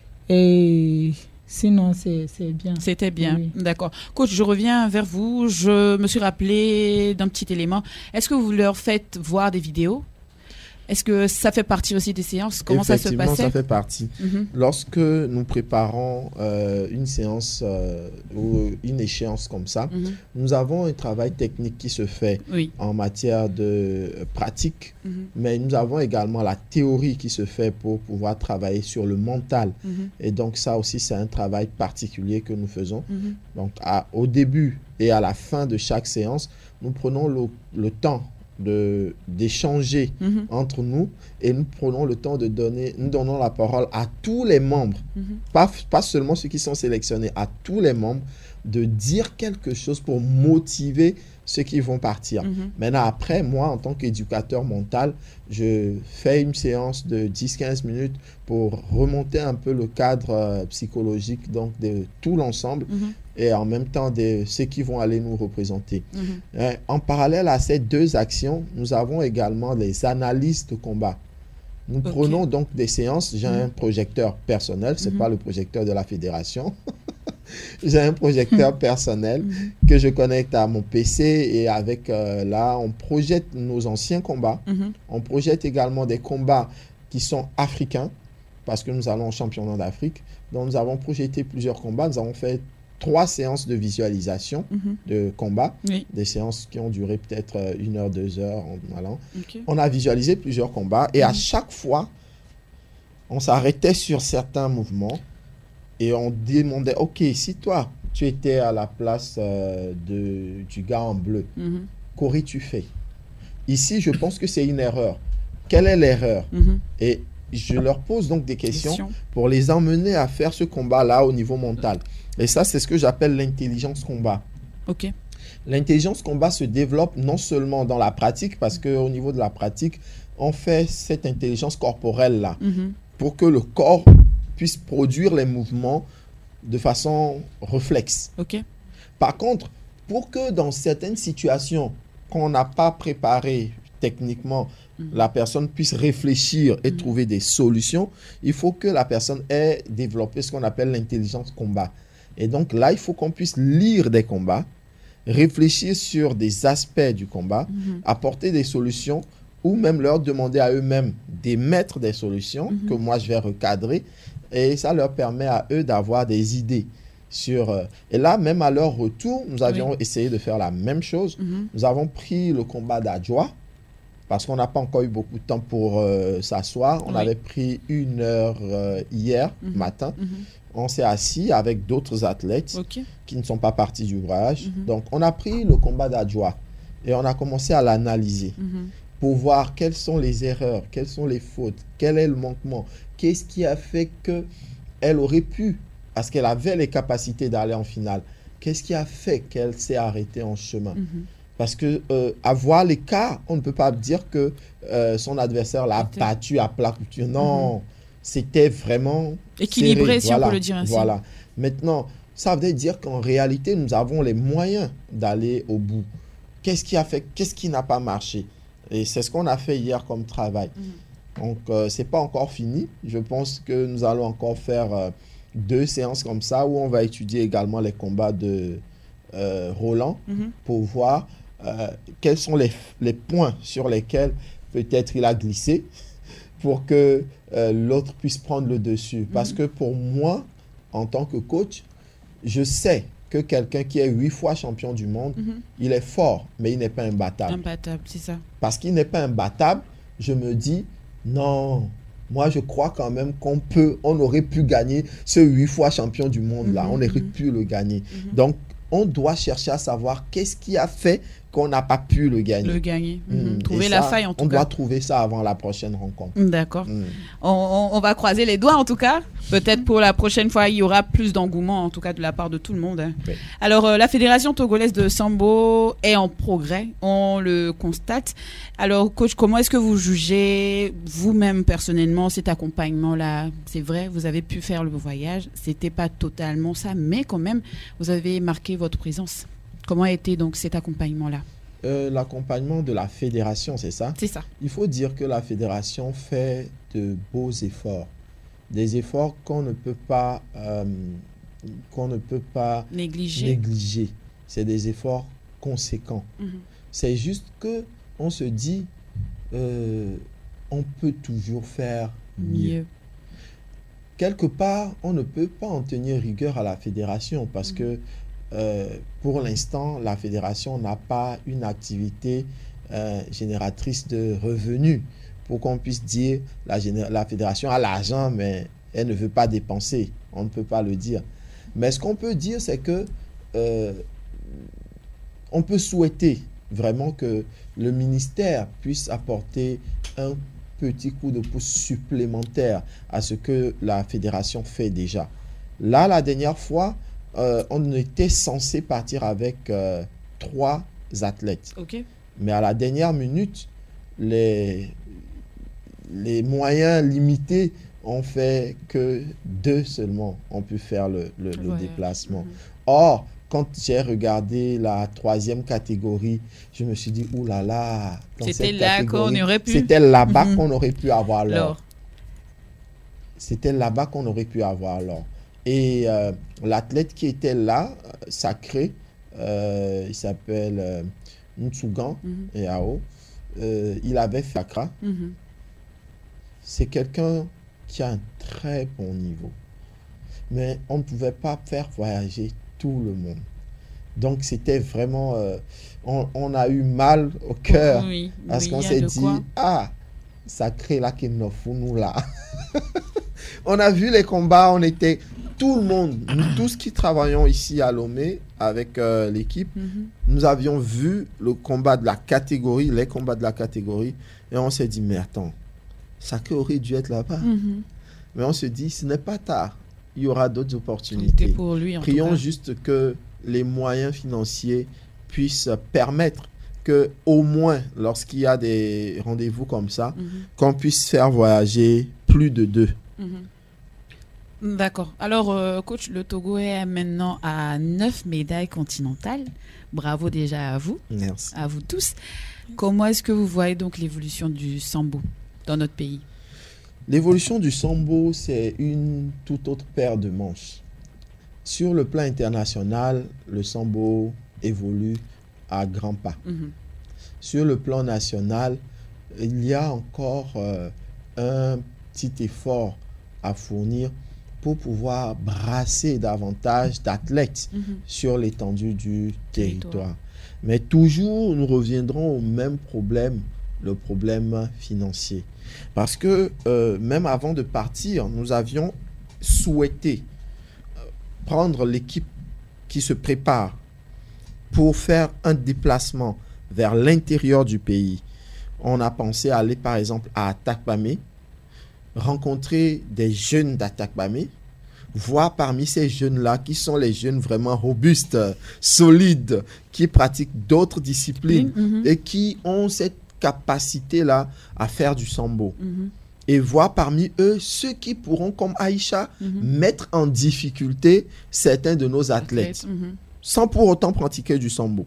et sinon, c'est bien.
C'était bien, oui. D'accord. Coach, je reviens vers vous. Je me suis rappelé d'un petit élément. Est-ce que vous leur faites voir des vidéos? Est-ce que ça fait partie aussi des séances? Comment ça se passait?
Effectivement, ça fait partie. Lorsque nous préparons une séance ou une échéance comme ça, nous avons un travail technique qui se fait en matière de pratique, mais nous avons également la théorie qui se fait pour pouvoir travailler sur le mental. Et donc ça aussi, c'est un travail particulier que nous faisons. Donc au début et à la fin de chaque séance, nous prenons le temps d'échanger entre nous et nous prenons le temps nous donnons la parole à tous les membres, pas seulement ceux qui sont sélectionnés, à tous les membres, de dire quelque chose pour motiver ceux qui vont partir. Maintenant, après, moi, en tant qu'éducateur mental, je fais une séance de 10-15 minutes pour remonter un peu le cadre psychologique donc de tout l'ensemble et en même temps de ceux qui vont aller nous représenter. En parallèle à ces 2 actions, nous avons également les analyses de combat. Nous prenons donc des séances. J'ai un projecteur personnel, ce n'est pas le projecteur de la fédération. J'ai un projecteur personnel que je connecte à mon PC et avec là, on projette nos anciens combats. On projette également des combats qui sont africains parce que nous allons au championnat d'Afrique. Donc, nous avons projeté plusieurs combats. Nous avons fait 3 séances de visualisation de combat, des séances qui ont duré peut-être 1 heure, 2 heures en allant. On a visualisé plusieurs combats et à chaque fois, on s'arrêtait sur certains mouvements et on demandait, ok, si toi, tu étais à la place du gars en bleu, qu'aurais-tu fait? Ici, je pense que c'est une erreur. Quelle est l'erreur? Et je leur pose donc des questions pour les emmener à faire ce combat-là au niveau mental. Et ça, c'est ce que j'appelle l'intelligence combat. L'intelligence combat se développe non seulement dans la pratique, parce qu'au niveau de la pratique, on fait cette intelligence corporelle-là pour que le corps puisse produire les mouvements de façon réflexe. Par contre, pour que dans certaines situations qu'on n'a pas préparées techniquement, la personne puisse réfléchir et trouver des solutions, il faut que la personne ait développé ce qu'on appelle l'intelligence combat. Et donc là, il faut qu'on puisse lire des combats, réfléchir sur des aspects du combat, apporter des solutions ou même leur demander à eux-mêmes d'émettre des solutions que moi je vais recadrer, et ça leur permet à eux d'avoir des idées sur... et là, même à leur retour, nous avions essayé de faire la même chose. Nous avons pris le combat d'Adjoa, parce qu'on n'a pas encore eu beaucoup de temps pour s'asseoir. On avait pris 1 heure hier matin. On s'est assis avec d'autres athlètes qui ne sont pas partis du voyage. Donc, on a pris le combat d'Adjoa et on a commencé à l'analyser pour voir quelles sont les erreurs, quelles sont les fautes, quel est le manquement, qu'est-ce qui a fait qu'elle aurait pu, parce qu'elle avait les capacités d'aller en finale, qu'est-ce qui a fait qu'elle s'est arrêtée en chemin. Parce que à voir les cas, on ne peut pas dire que son adversaire l'a battu à plat couture. Non, c'était vraiment
équilibré,
serré.
si on peut le dire ainsi.
Voilà. Maintenant, ça veut dire qu'en réalité, nous avons les moyens d'aller au bout. Qu'est-ce qui a fait, qu'est-ce qui n'a pas marché? Et c'est ce qu'on a fait hier comme travail. Donc, ce n'est pas encore fini. Je pense que nous allons encore faire 2 séances comme ça où on va étudier également les combats de Roland pour voir quels sont les points sur lesquels peut-être il a glissé pour que l'autre puisse prendre le dessus. Parce que pour moi, en tant que coach, je sais que quelqu'un qui est 8 fois champion du monde, il est fort, mais il n'est pas imbattable.
Imbattable, c'est ça.
Parce qu'il n'est pas imbattable, je me dis, non, moi je crois quand même on aurait pu gagner ce 8 fois champion du monde là, on aurait pu le gagner. Donc, on doit chercher à savoir qu'est-ce qui a fait qu'on n'a pas pu le gagner.
Trouver la faille en tout cas.
On doit trouver ça avant la prochaine rencontre.
D'accord. On va croiser les doigts en tout cas. Peut-être pour la prochaine fois, il y aura plus d'engouement en tout cas de la part de tout le monde. Oui. Alors, la Fédération togolaise de sambo est en progrès, on le constate. Alors, coach, comment est-ce que vous jugez vous-même personnellement cet accompagnement-là? C'est vrai, vous avez pu faire le voyage, c'était pas totalement ça, mais quand même, vous avez marqué votre présence. Comment a été donc cet accompagnement-là?
L'accompagnement de la fédération, c'est ça?
C'est ça.
Il faut dire que la fédération fait de beaux efforts. Des efforts qu'on ne peut pas négliger. C'est des efforts conséquents. C'est juste que on se dit, on peut toujours faire mieux. Quelque part, on ne peut pas en tenir rigueur à la fédération parce que pour l'instant, la fédération n'a pas une activité génératrice de revenus pour qu'on puisse dire la fédération a l'argent, mais elle ne veut pas dépenser. On ne peut pas le dire. Mais ce qu'on peut dire, c'est que on peut souhaiter vraiment que le ministère puisse apporter un petit coup de pouce supplémentaire à ce que la fédération fait déjà. Là, la dernière fois, on était censé partir avec 3 athlètes. Mais à la dernière minute, les moyens limités ont fait que 2 seulement ont pu faire le déplacement. Or, quand j'ai regardé la 3e catégorie, je me suis dit, oulala,
c'était là qu'on aurait pu.
C'était là-bas qu'on aurait pu avoir l'or. C'était là-bas qu'on aurait pu avoir l'or. Et l'athlète qui était là, sacré, il s'appelle Ntsugan Eao, il avait fait Accra. C'est quelqu'un qui a un très bon niveau. Mais on ne pouvait pas faire voyager tout le monde. Donc, c'était vraiment... on a eu mal au cœur parce qu'on s'est dit, sacré là qu'il nous fout nous là. On a vu les combats, on était... Tout le monde, nous tous qui travaillons ici à Lomé avec l'équipe, nous avions vu les combats de la catégorie, et on s'est dit, mais attends, Sacré aurait dû être là-bas. Mais on se dit, ce n'est pas tard. Il y aura d'autres opportunités.
Pour lui,
Prions juste que les moyens financiers puissent permettre que, au moins, lorsqu'il y a des rendez-vous comme ça, qu'on puisse faire voyager plus de 2.
D'accord. Alors, coach, le Togo est maintenant à 9 médailles continentales. Bravo déjà à vous.
Merci.
À vous tous. Comment est-ce que vous voyez donc l'évolution du sambo dans notre pays?
L'évolution du sambo, c'est une toute autre paire de manches. Sur le plan international, le sambo évolue à grands pas. Sur le plan national, il y a encore un petit effort à fournir pour pouvoir brasser davantage d'athlètes sur l'étendue du territoire. Mais toujours, nous reviendrons au même problème, le problème financier. Parce que même avant de partir, nous avions souhaité prendre l'équipe qui se prépare pour faire un déplacement vers l'intérieur du pays. On a pensé aller par exemple à Atakpamé, rencontrer des jeunes d'Atakpamé, voir parmi ces jeunes-là qui sont les jeunes vraiment robustes, solides, qui pratiquent d'autres disciplines et qui ont cette capacité-là à faire du sambo. Et voir parmi eux ceux qui pourront, comme Aïcha, mettre en difficulté certains de nos athlètes, sans pour autant pratiquer du sambo.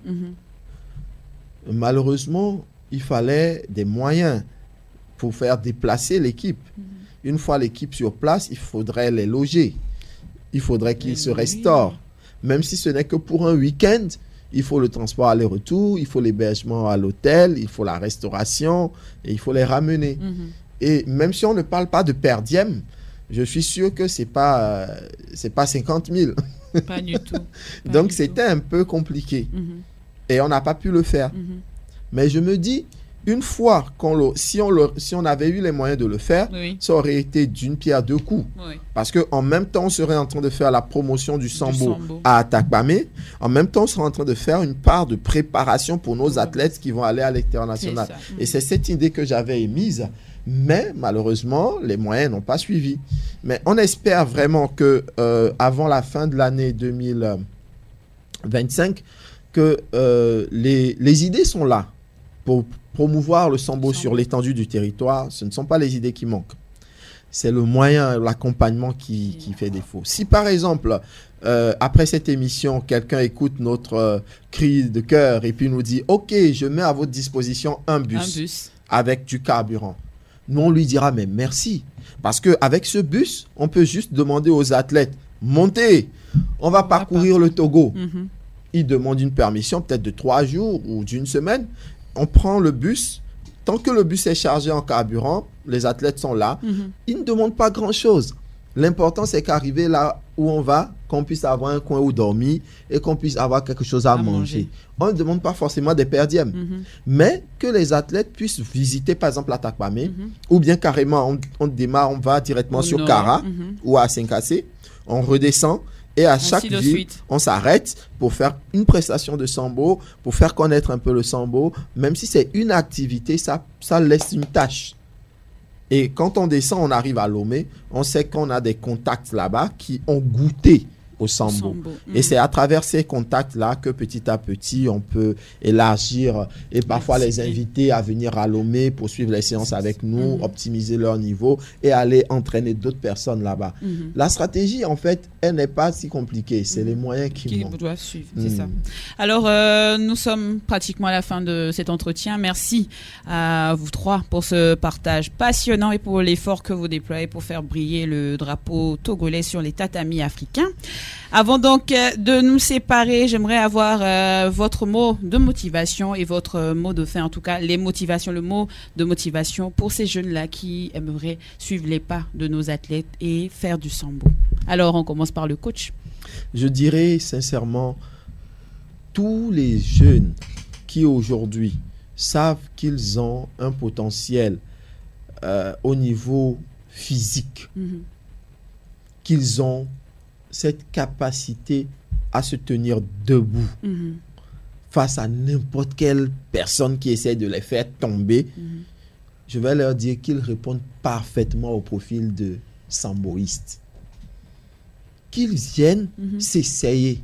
Malheureusement, il fallait des moyens pour faire déplacer l'équipe. Une fois l'équipe sur place, il faudrait les loger. Il faudrait qu'ils se restaurent. Même si ce n'est que pour un week-end, il faut le transport aller-retour, il faut l'hébergement à l'hôtel, il faut la restauration et il faut les ramener. Et même si on ne parle pas de per diem, je suis sûr que c'est pas 50 000.
Pas du tout.
Donc c'était un peu compliqué. Et on n'a pas pu le faire. Mais je me dis, une fois si on avait eu les moyens de le faire, ça aurait été d'une pierre deux coups. Parce qu'en même temps, on serait en train de faire la promotion du sambo à Atakpamé. En même temps, on serait en train de faire une part de préparation pour nos athlètes qui vont aller à l'international. Et c'est cette idée que j'avais émise. Mais malheureusement, les moyens n'ont pas suivi. Mais on espère vraiment que avant la fin de l'année 2025, que les idées sont là pour promouvoir le sambo sur l'étendue du territoire. Ce ne sont pas les idées qui manquent. C'est le moyen, l'accompagnement qui fait défaut. Si par exemple, après cette émission, quelqu'un écoute notre cri de cœur et puis nous dit « Ok, je mets à votre disposition un bus avec du carburant », nous on lui dira « Mais merci ». Parce qu'avec ce bus, on peut juste demander aux athlètes « Montez, on va parcourir le Togo ». Ils demandent une permission peut-être de 3 jours ou d'une semaine. On prend le bus. Tant que le bus est chargé en carburant, les athlètes sont là. Ils ne demandent pas grand-chose. L'important, c'est qu'arriver là où on va, qu'on puisse avoir un coin où dormir et qu'on puisse avoir quelque chose à manger. On ne demande pas forcément des per diem. Mais que les athlètes puissent visiter, par exemple, Atakpamé, ou bien carrément, on démarre, on va directement sur Kara ou à Senkassé, on redescend. Et à chaque ville, on s'arrête pour faire une prestation de sambo, pour faire connaître un peu le sambo. Même si c'est une activité, ça laisse une tâche. Et quand on descend, on arrive à Lomé, on sait qu'on a des contacts là-bas qui ont goûté au sambo. Et c'est à travers ces contacts-là que petit à petit, on peut élargir et parfois les inviter à venir à Lomé pour suivre les séances avec nous, optimiser leur niveau et aller entraîner d'autres personnes là-bas. La stratégie, en fait, elle n'est pas si compliquée. C'est les moyens qui
doivent suivre. C'est ça. Alors, nous sommes pratiquement à la fin de cet entretien. Merci à vous trois pour ce partage passionnant et pour l'effort que vous déployez pour faire briller le drapeau togolais sur les tatamis africains. Avant donc de nous séparer, j'aimerais avoir votre mot de motivation et votre mot de fin, en tout cas le mot de motivation pour ces jeunes-là qui aimeraient suivre les pas de nos athlètes et faire du sambo. Alors, on commence par le coach.
Je dirais sincèrement, tous les jeunes qui aujourd'hui savent qu'ils ont un potentiel au niveau physique, qu'ils ont cette capacité à se tenir debout face à n'importe quelle personne qui essaie de les faire tomber, je vais leur dire qu'ils répondent parfaitement au profil de samboïste. Qu'ils viennent s'essayer.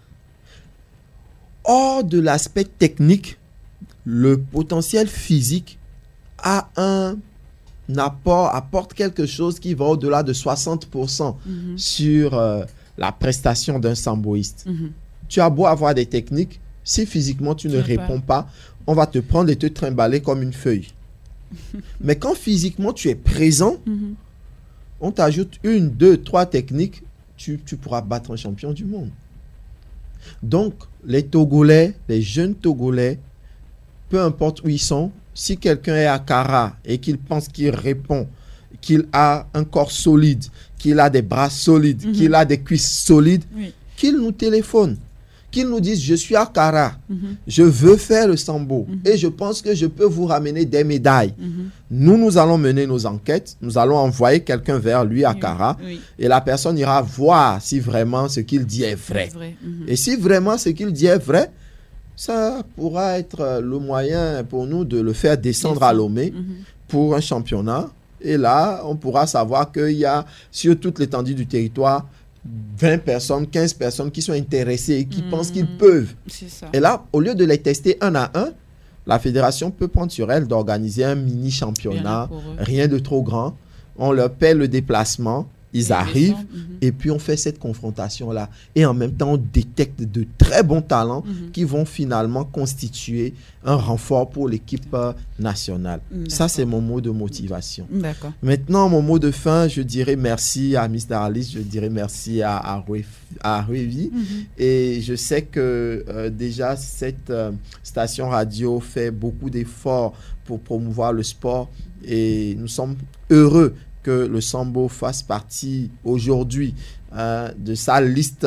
Hors de l'aspect technique, le potentiel physique a un apporte quelque chose qui va au-delà de 60% sur la prestation d'un samboïste. Tu as beau avoir des techniques, si physiquement tu ne réponds pas, on va te prendre et te trimballer comme une feuille. Mais quand physiquement tu es présent, on t'ajoute 1, 2, 3 techniques, tu pourras battre un champion du monde. Donc, les Togolais, les jeunes Togolais, peu importe où ils sont, si quelqu'un est à Kara et qu'il pense qu'il répond, qu'il a un corps solide, qu'il a des bras solides, qu'il a des cuisses solides, qu'il nous téléphone, qu'il nous dise « Je suis à Kara, je veux faire le sambo et je pense que je peux vous ramener des médailles. » Nous allons mener nos enquêtes, nous allons envoyer quelqu'un vers lui à Kara et la personne ira voir si vraiment ce qu'il dit est vrai. Et si vraiment ce qu'il dit est vrai, ça pourra être le moyen pour nous de le faire descendre à Lomé pour un championnat. Et là, on pourra savoir qu'il y a sur toute l'étendue du territoire 20 personnes, 15 personnes qui sont intéressées et qui pensent qu'ils peuvent. Et là, au lieu de les tester un à un, la fédération peut prendre sur elle d'organiser un mini-championnat, rien de trop grand. On leur paie le déplacement, ils arrivent et puis on fait cette confrontation-là. Et en même temps, on détecte de très bons talents qui vont finalement constituer un renfort pour l'équipe nationale. Ça, c'est mon mot de motivation. Maintenant, mon mot de fin, je dirais merci à Miss Daralis, je dirais merci à Ruevi. Et je sais que déjà, cette station radio fait beaucoup d'efforts pour promouvoir le sport et nous sommes heureux que le sambo fasse partie aujourd'hui de sa liste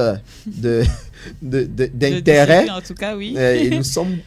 d'intérêts.
En tout cas, oui.
Et nous sommes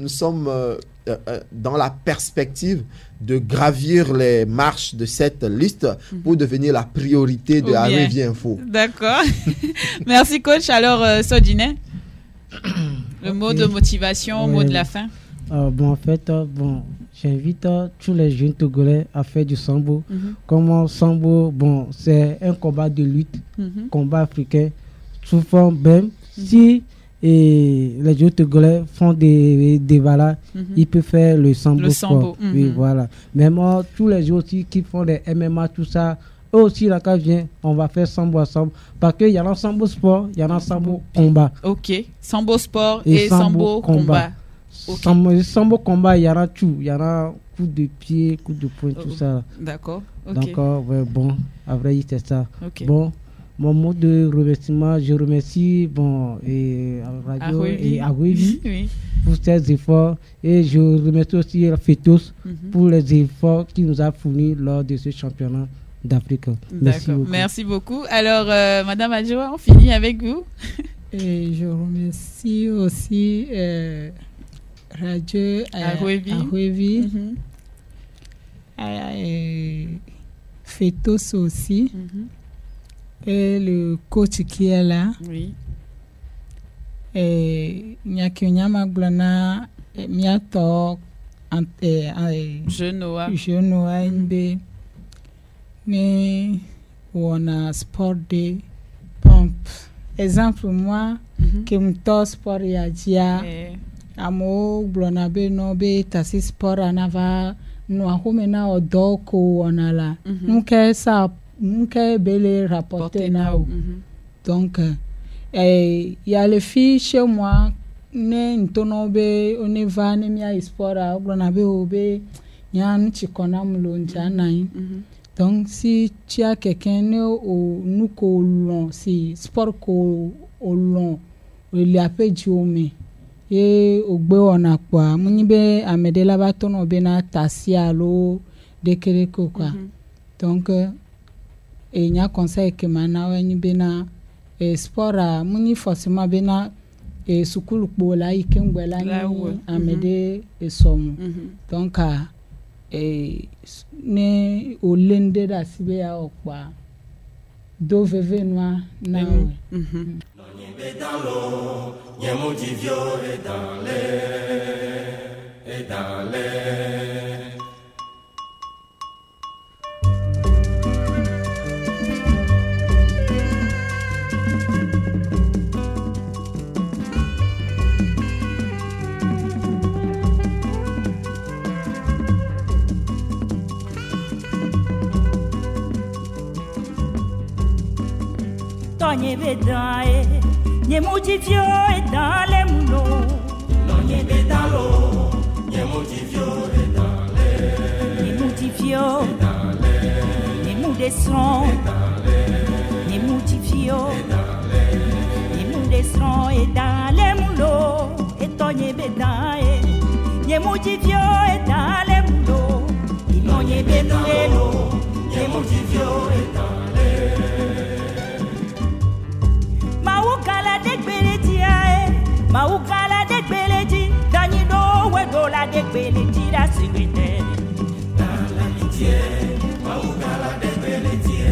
dans la perspective de gravir les marches de cette liste pour devenir la priorité de Ruevi Info.
D'accord. Merci, coach. Alors, Sodine, le mot de motivation, mot de la fin.
En fait, j'invite tous les jeunes Togolais à faire du sambo. Comme sambo, c'est un combat de lutte, combat africain. Souvent, même si les jeunes Togolais font des balades, ils peuvent faire le sambo. Sport. Oui, voilà. Même tous les gens aussi qui font des MMA, tout ça, eux aussi, là, quand vient, on va faire sambo ensemble. Parce qu'il y en a sambo sport, il y en a sambo combat.
Ok. Sambo sport et sambo combat.
Sambo combat, il y aura tout. Il y aura coup de pied, coup de poing, tout ça.
D'accord.
Donc, après, c'est ça. Bon, mon mot de remerciement, je remercie Radio et Ruevi pour ses efforts. Et je remercie aussi Fetos pour les efforts qu'il nous a fournis lors de ce championnat d'Afrique.
Merci beaucoup. Alors, Madame Adjoa, on finit avec vous.
Et je remercie aussi Radio Ruevi, Fetos aussi, et le coach qui est là.
Oui.
Et Nyakiyama Glana, Miato,
Genoa
NB, ne Wana Sport Day, Pomp. Exemple, moi, qui me sport yadia. Amo blonabe no be tasi sport anava no ahumena odoko onala nuke bele rapporter now. Donc il y a les filles chez moi ne ntonobe oneva ne mia sport a blonabe obe nyan chikona mlonja nai. Donc si tu as quelqu'un nous colon si sport ko olon il a fait diome et ogbe ona kwa munyibe amedela batono bena tasialo dekereko kwa. Donc et nya conseil que mana wani bena sport munyi forcément bena et sukulu bola ikengwela ni amede esomu. Donc ne olende da sibe ya okwa do veve noa na
dans l'eau, Nyamodivio est dans l'air.
Tonye bedae, nye motivio et dans les moulots.
Non nye bedalo, nye motivio et dans les.
Nye motivio et dans les. Nye moudesron et dans les. Nye motivio et dans les. Nye moudesron et dans les moulots. Et tonye bedae, nye motivio et dans les moulots. Non nye bedalo, nye motivio et dans les. Maukala dek beletiae, maukala dek beleti, danyido wedola dek beleti la secrétaire.
Dans l'amitié, maukala dek beletiae.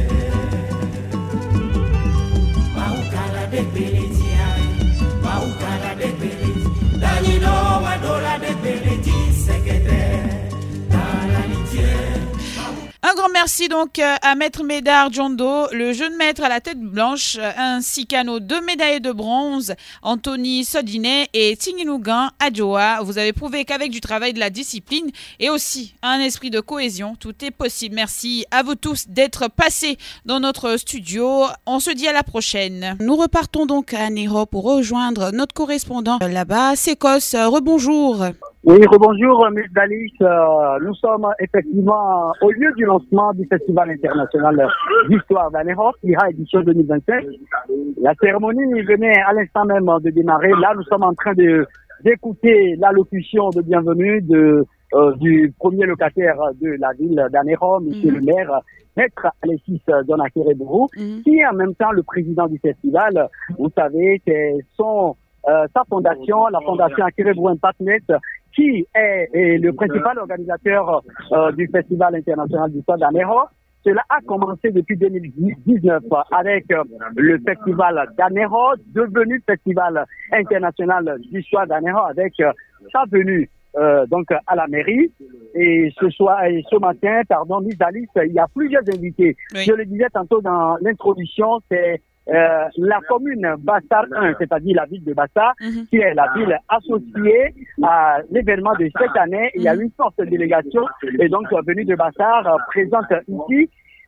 Maukala dek beletiae, maukala dek beleti, danyido wedola dek beleti secrétaire. Dans l'amitié.
Un grand merci donc à Maître Médard Djondo, le jeune maître à la tête blanche, ainsi qu'à nos 2 médaillés de bronze, Anthony Sodinet et Tinginugan Adjoa. Vous avez prouvé qu'avec du travail, de la discipline et aussi un esprit de cohésion, tout est possible. Merci à vous tous d'être passés dans notre studio. On se dit à la prochaine. Nous repartons donc à Anéro pour rejoindre notre correspondant là-bas, Sécos. Rebonjour.
Oui, rebonjour, Ms. Dalis. Nous sommes effectivement au lieu du lancement du Festival international d'histoire d'Anéro, IRA édition 2025. La cérémonie venait à l'instant même de démarrer. Là, nous sommes en train d'écouter l'allocution de bienvenue du premier locataire de la ville d'Anéro, monsieur le maire, Maître Alexis Donakere-Bourou, qui est en même temps le président du festival. Vous savez, c'est sa fondation, la fondation Akere-Bourou Impact-Net, qui est le principal organisateur du Festival international d'histoire d'Anéro. Cela a commencé depuis 2019 avec le Festival d'Anéro, devenu Festival international d'histoire d'Anéro, avec sa venue donc à la mairie. Et ce matin, Miss Alice, il y a plusieurs invités. Oui. Je le disais tantôt dans l'introduction, c'est la commune Bassar 1, c'est-à-dire la ville de Bassar, qui est la ville associée à l'événement de cette année. Il y a une forte délégation et donc venue de Bassar présente ici.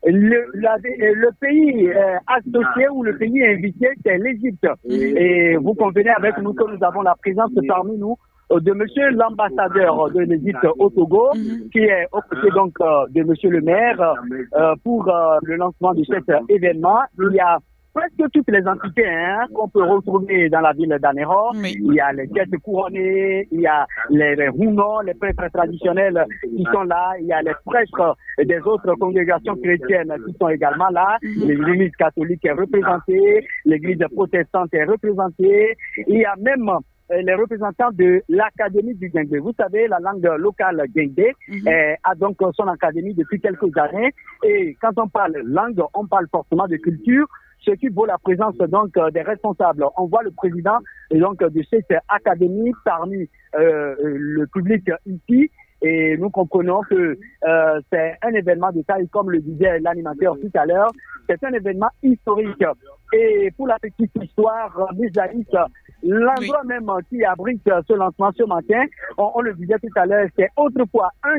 Le pays associé ou le pays invité, c'est l'Égypte. Et vous convenez avec nous que nous avons la présence parmi nous de monsieur l'ambassadeur de l'Égypte au Togo, qui est aux côtés donc de monsieur le maire pour le lancement de cet événement. Il y a presque toutes les entités qu'on peut retrouver dans la ville d'Anéro. Oui. Il y a les têtes couronnées, il y a les rounons, les prêtres traditionnels qui sont là, il y a les prêtres des autres congrégations chrétiennes qui sont également là. L'église catholique est représentée, l'église protestante est représentée, il y a même les représentants de l'Académie du Guingué. Vous savez, la langue locale Guingué a donc son académie depuis quelques années. Et quand on parle langue, on parle forcément de culture, ce qui vaut la présence donc des responsables. On voit le président et donc de cette académie parmi le public ici. Et nous comprenons que c'est un événement de taille, comme le disait l'animateur tout à l'heure. C'est un événement historique. Et pour la petite histoire, Miss Alice, l'endroit même qui abrite ce lancement ce matin, on le disait tout à l'heure, c'est autrefois un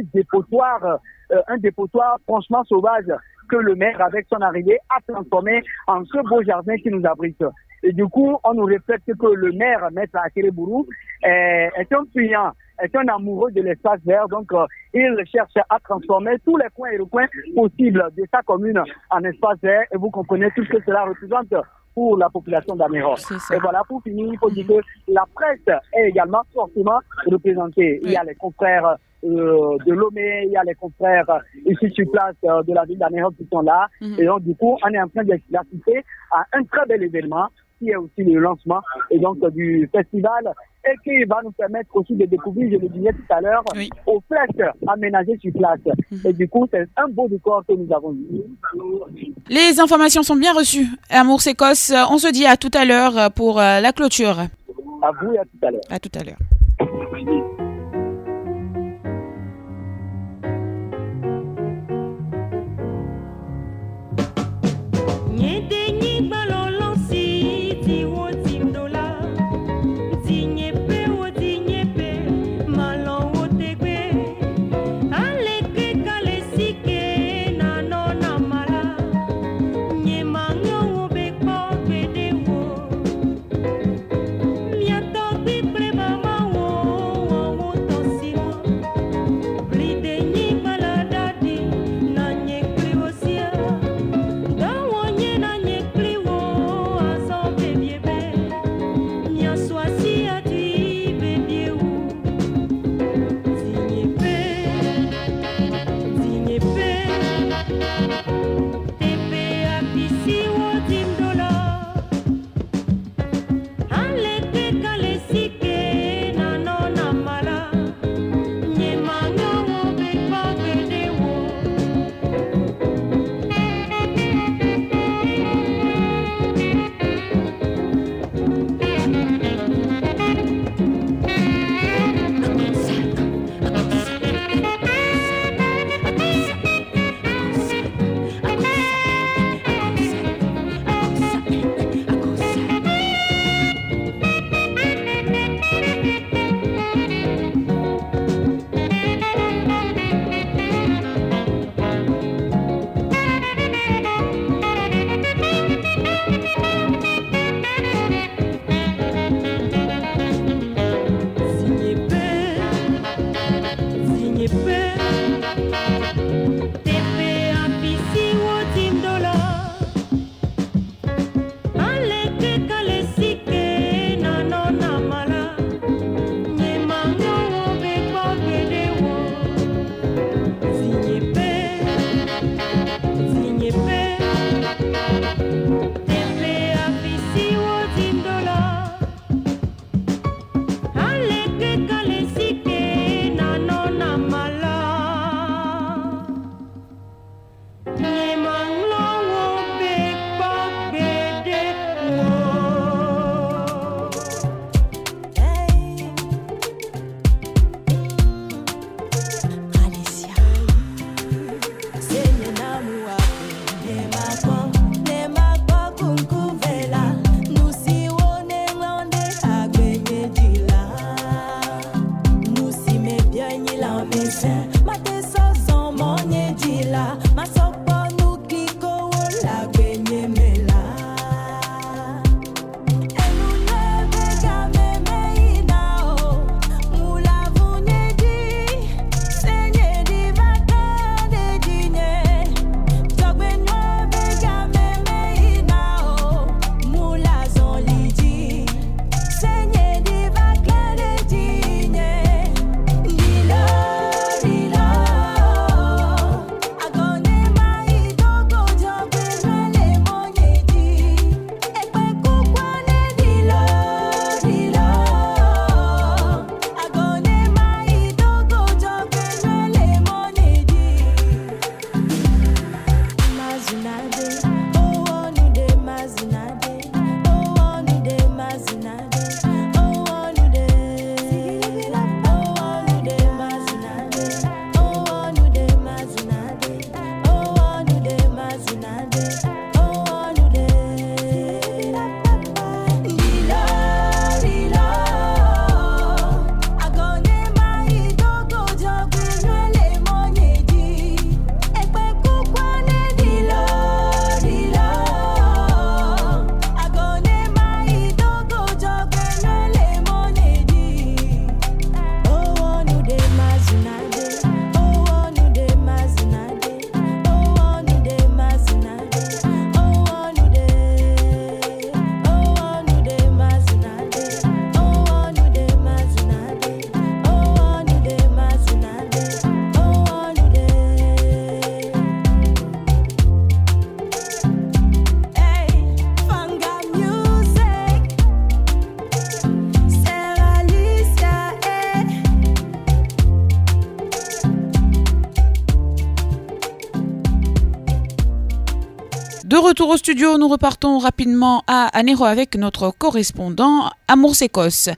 dépotoir franchement sauvage que le maire, avec son arrivée, a transformé en ce beau jardin qui nous abrite. Et du coup, on nous répète que le maire, Maître Akere-Bourou, est un client, est un amoureux de l'espace vert. Donc, il cherche à transformer tous les coins et recoins possibles de sa commune en espace vert. Et vous comprenez tout ce que cela représente pour la population d'Anéro. Et voilà, pour finir, il faut dire que la presse est également fortement représentée. Il y a les confrères de Lomé, il y a les confrères ici sur place de la ville d'Anéro qui sont là. Et donc, du coup, on est en train d'assister à un très bel événement qui est aussi le lancement et donc du festival et qui va nous permettre aussi de découvrir, je le disais tout à l'heure, aux flèches aménagées sur place. Et du coup, c'est un beau décor que nous avons eu.
Les informations sont bien reçues. Amour Sécos, on se dit à tout à l'heure pour la clôture.
À vous et à tout à l'heure.
À tout à l'heure.
Big boy.
De retour au studio, nous repartons rapidement à Anéro avec notre correspondant Amour Sécos.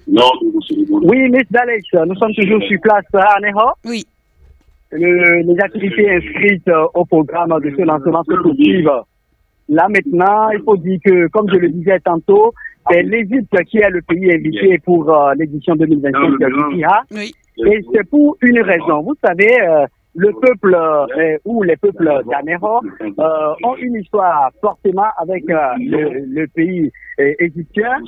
Oui, Miss Dalex, nous sommes toujours sur place à Anéro.
Oui.
Les activités inscrites au programme de ce lancement se poursuivent. Là maintenant, il faut dire que, comme je le disais tantôt, c'est l'Égypte qui est le pays invité pour l'édition 2025 du FIHA.
Oui.
Et c'est pour une raison. Vous savez, le peuple ou les peuples d'Anéro ont une histoire forcément avec le pays égyptien.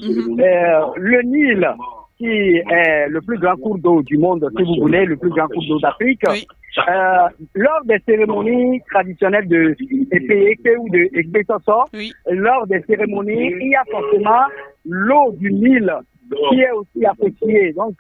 Le Nil, qui est le plus grand cours d'eau du monde, si vous voulez, le plus grand cours d'eau d'Afrique. Oui. Lors des cérémonies traditionnelles de Epéeke ou de Ekpetoso, lors des cérémonies, il y a forcément l'eau du Nil qui est aussi associée donc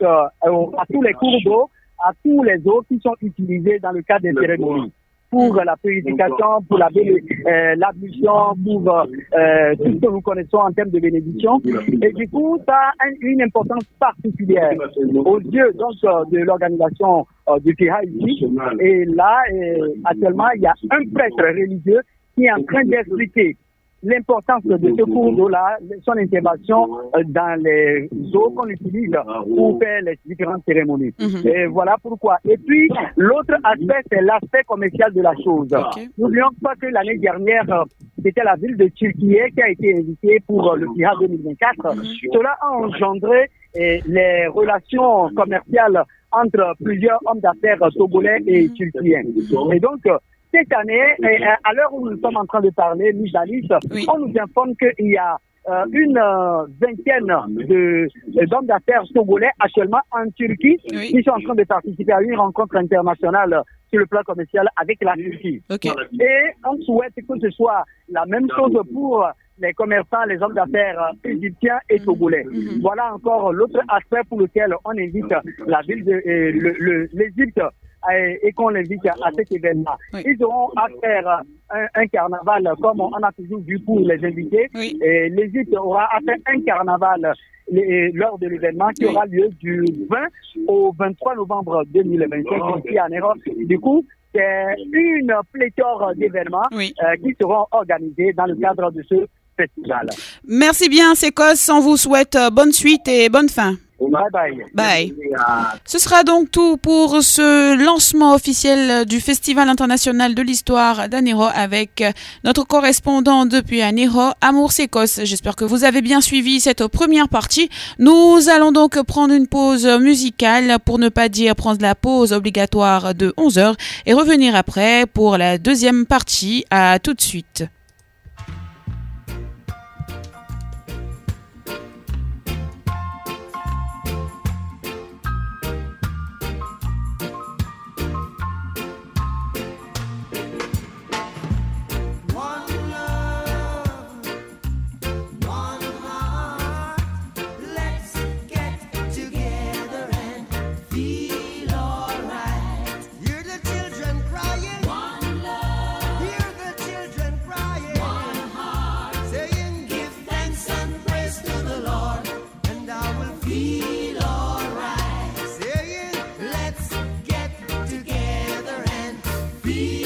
à tous les cours d'eau, à tous les eaux qui sont utilisées dans le cadre des cérémonies pour la purification, pour l'ablution, pour tout ce que nous connaissons en termes de bénédiction. Et du coup, ça a une importance particulière aux yeux donc, de l'organisation du FIHA ici. Et là, actuellement, il y a un prêtre religieux qui est en train d'expliquer l'importance de ce cours d'eau-là, son intervention dans les eaux qu'on utilise pour faire les différentes cérémonies. Et voilà pourquoi. Et puis, l'autre aspect, c'est l'aspect commercial de la chose. N'oublions pas que l'année dernière, c'était la ville de Turquie qui a été invitée pour le FIHA 2024. Cela a engendré les relations commerciales entre plusieurs hommes d'affaires togolais et turquiens. Et donc, cette année, à l'heure où nous sommes en train de parler, Miss Alice, on nous informe qu'il y a une vingtaine d'hommes d'affaires togolais actuellement en Turquie qui sont en train de participer à une rencontre internationale sur le plan commercial avec la Turquie. Et on souhaite que ce soit la même chose pour les commerçants, les hommes d'affaires égyptiens et togolais. Voilà encore l'autre aspect pour lequel on invite la ville de l'Égypte et qu'on l'invite à cet événement. Ils auront à faire un carnaval comme on a toujours vu pour les invités. Et l'Égypte aura à faire un carnaval lors de l'événement qui aura lieu du 20 au 23 novembre 2025 ici à Anéro. Du coup, c'est une pléthore d'événements qui seront organisés dans le cadre de ce festival.
Merci bien, Sécos. On vous souhaite bonne suite et bonne fin.
Bye bye.
Bye. Ce sera donc tout pour ce lancement officiel du Festival international de l'histoire d'Anéro avec notre correspondant depuis Anéro, Amour Sécos. J'espère que vous avez bien suivi cette première partie. Nous allons donc prendre une pause musicale, pour ne pas dire prendre la pause obligatoire de 11h et revenir après pour la deuxième partie. À tout de suite.
Be